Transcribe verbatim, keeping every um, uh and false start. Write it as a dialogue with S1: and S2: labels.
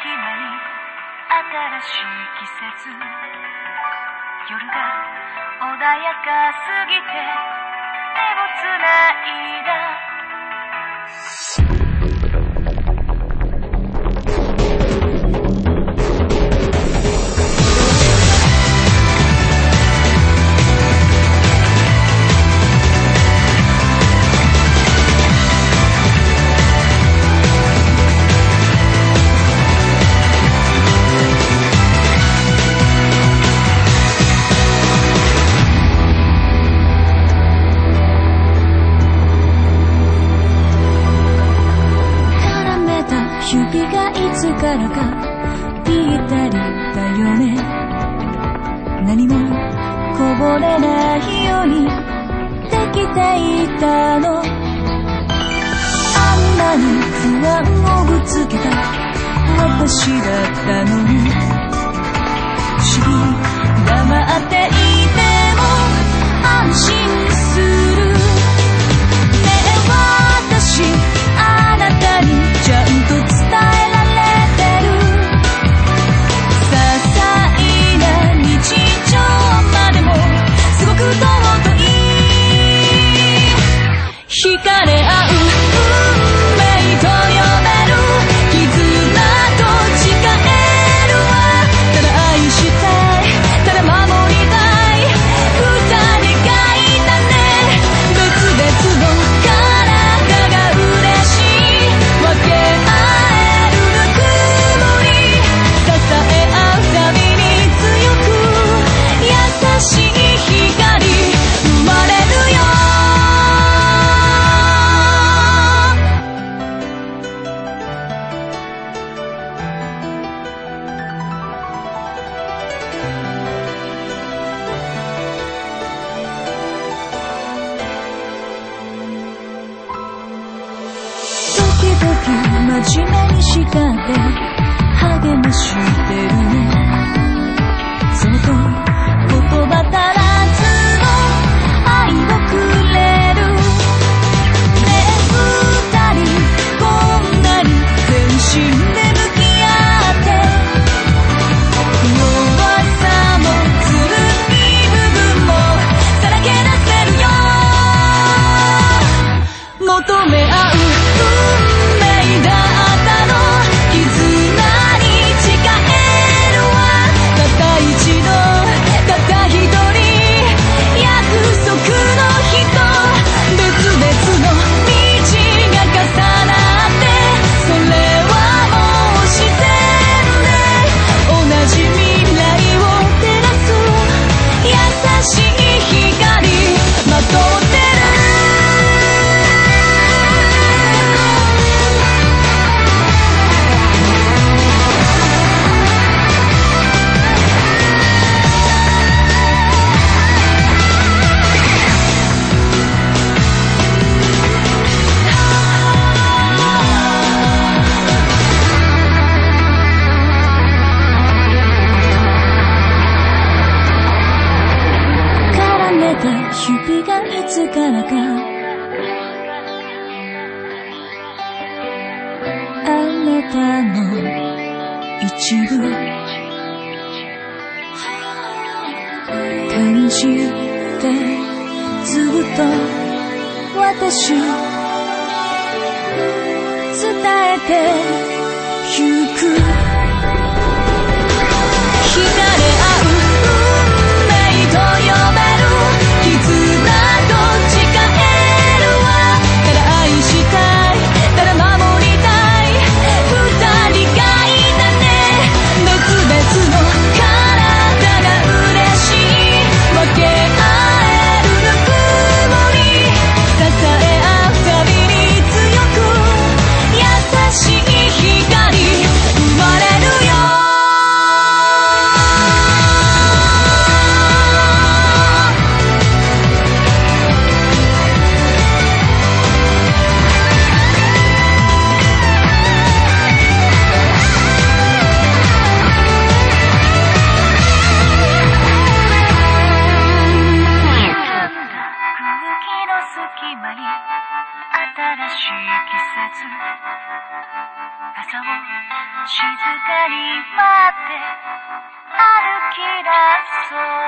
S1: 間に新しい季節、夜が穏やかすぎて手をつないだ。指がいつからかぴったりだよね。何もこぼれないようにできていたの。あんなに不安をぶつけた私だったのに、不思議黙っていても安心するね。私あなたにちゃんと伝えられてる。些細な日常までもすごく尊い。惹かれ合う運命と呼べる絆と誓えるわ。ただ愛したい、ただ守りたい、二人がいたね。別々の体が嬉しい。分け合えるぬくもり、支え合うたびに強く優しい光生まれるよ。時々真面目に叱って励ましてるね。そのと言葉足らずの愛をくれるね。二人こんなに全身で向き合って弱さもずるい部分もさらけ出せるよ。求め合う運命だったの。絆に誓えるわ。たった一度、たった一人、約束の人。別々の道が重なって、それはもう自然で同じ未来を照らす優しい光まとってる。絡めた指がいつからかあなたの一部感じてずっと私伝えてゆく。惹かれ合う運命と呼べる絆と誓えるわ。ただ愛したい、ただ守りたい、二人がいたね。別々の体が嬉しい。分け合えるぬくもり、支え合うたびに強く優しい光生静かに待って歩き出そう